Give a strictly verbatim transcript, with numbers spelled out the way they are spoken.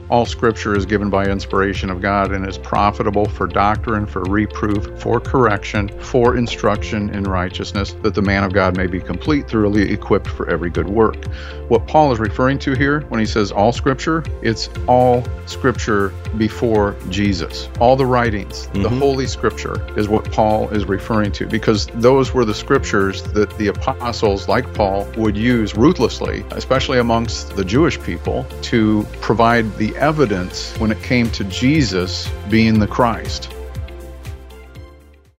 All Scripture is given by inspiration of God and is profitable for doctrine, for reproof, for correction, for instruction in righteousness, that the man of God may be complete, thoroughly equipped for every good work. What Paul is referring to here when he says all Scripture, it's all Scripture before Jesus. All the writings, mm-hmm. the Holy Scripture is what Paul is referring to, because those were the Scriptures that the apostles, like Paul, would use ruthlessly, especially amongst the Jewish people, to provide the evidence when it came to Jesus being the Christ.